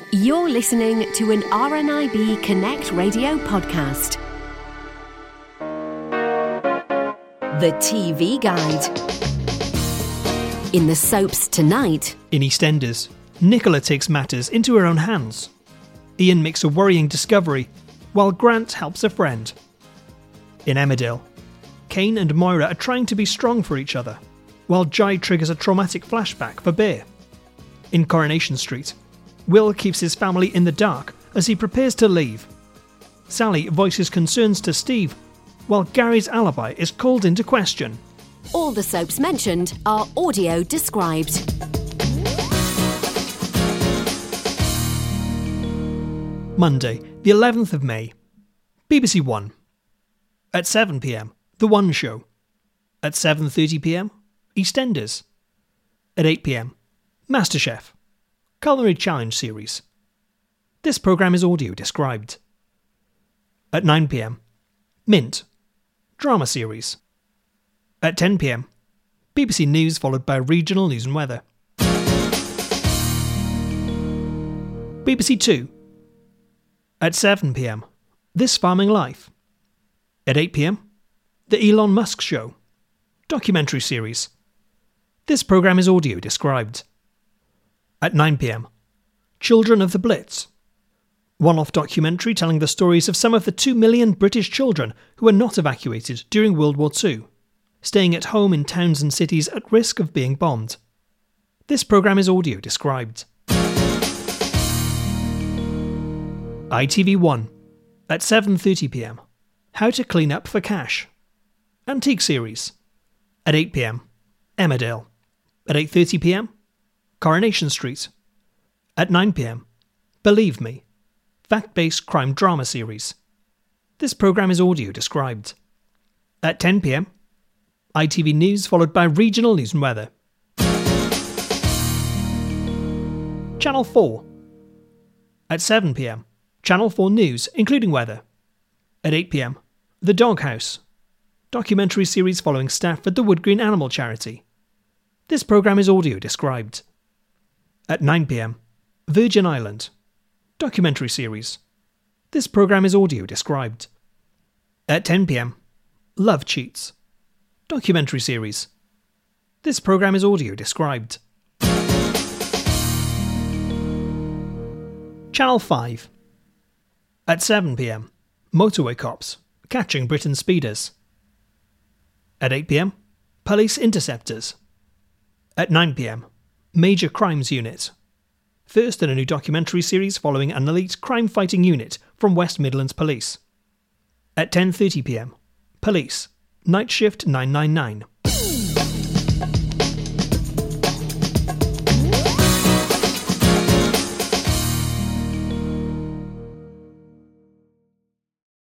You're listening to an RNIB Connect Radio podcast. The TV Guide. In the soaps tonight. In EastEnders, Nicola takes matters into her own hands. Ian makes a worrying discovery, while Grant helps a friend. In Emmerdale, Kane and Moira are trying to be strong for each other, while Jai triggers a traumatic flashback for Bear. In Coronation Street, Will keeps his family in the dark as he prepares to leave. Sally voices concerns to Steve, while Gary's alibi is called into question. All the soaps mentioned are audio described. Monday, the 11th of May. BBC One. At 7 p.m, The One Show. At 7:30 p.m, EastEnders. At 8 p.m, MasterChef. Culinary Challenge Series. This programme is audio described. At 9 p.m, Mint. Drama Series. At 10 p.m, BBC News followed by regional news and weather. BBC Two. At 7 p.m, This Farming Life. At 8 p.m, The Elon Musk Show. Documentary series. This programme is audio described. At 9 p.m, Children of the Blitz. One-off documentary telling the stories of some of the 2 million British children who were not evacuated during World War II, staying at home in towns and cities at risk of being bombed. This programme is audio described. ITV1. At 7:30 p.m, How to Clean Up for Cash. Antique series. At 8 p.m, Emmerdale. At 8:30 p.m, Coronation Street. At 9 p.m, Believe Me. Fact-based crime drama series. This programme is audio described. At 10 p.m, ITV News followed by regional news and weather. Channel 4. At 7 p.m, Channel 4 News, including weather. At 8 p.m, The Doghouse. Documentary series following staff at the Wood Green Animal Charity. This programme is audio described. At 9 p.m, Virgin Island. Documentary series. This programme is audio described. At 10 p.m, Love Cheats. Documentary series. This programme is audio described. Channel 5. At 7 p.m, Motorway Cops. Catching Britain Speeders. At 8 p.m, Police Interceptors. At 9 p.m, Major Crimes Unit. First in a new documentary series following an elite crime-fighting unit from West Midlands Police. At 10:30 p.m, Police. Night Shift 999.